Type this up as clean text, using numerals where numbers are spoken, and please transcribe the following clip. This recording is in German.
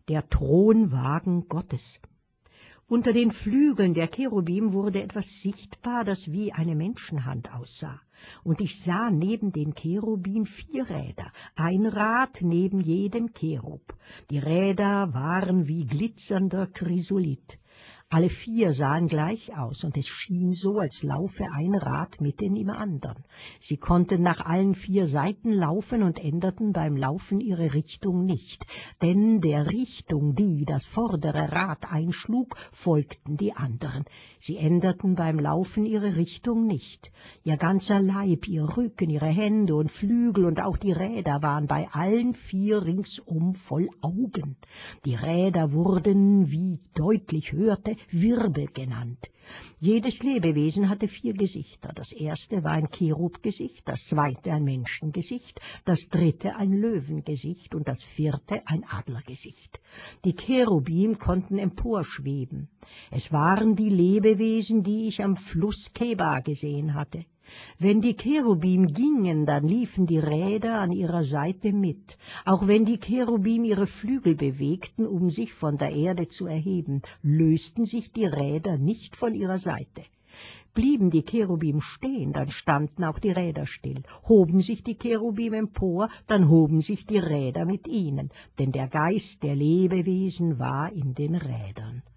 der Thronwagen Gottes. Unter den Flügeln der Cherubim wurde etwas sichtbar, das wie eine Menschenhand aussah. Und ich sah neben den Cherubim 4 Räder, ein Rad neben jedem Cherub. Die Räder waren wie glitzernder Chrysolit. Alle 4 sahen gleich aus, und es schien so, als laufe ein Rad mitten im anderen. Sie konnten nach allen 4 Seiten laufen und änderten beim Laufen ihre Richtung nicht, denn der Richtung, die das vordere Rad einschlug, folgten die anderen. Sie änderten beim Laufen ihre Richtung nicht. Ihr ganzer Leib, ihr Rücken, ihre Hände und Flügel und auch die Räder waren bei allen 4 ringsum voll Augen. Die Räder wurden, wie deutlich hörte, Wirbel genannt. Jedes Lebewesen hatte 4 Gesichter. Das erste war ein Cherubgesicht, das zweite ein Menschengesicht, das dritte ein Löwengesicht und das vierte ein Adlergesicht. Die Cherubim konnten emporschweben. Es waren die Lebewesen, die ich am Fluss Keba gesehen hatte. Wenn die Cherubim gingen, dann liefen die Räder an ihrer Seite mit. Auch wenn die Cherubim ihre Flügel bewegten, um sich von der Erde zu erheben, lösten sich die Räder nicht von ihrer Seite. Blieben die Cherubim stehen, dann standen auch die Räder still. Hoben sich die Cherubim empor, dann hoben sich die Räder mit ihnen, denn der Geist der Lebewesen war in den Rädern.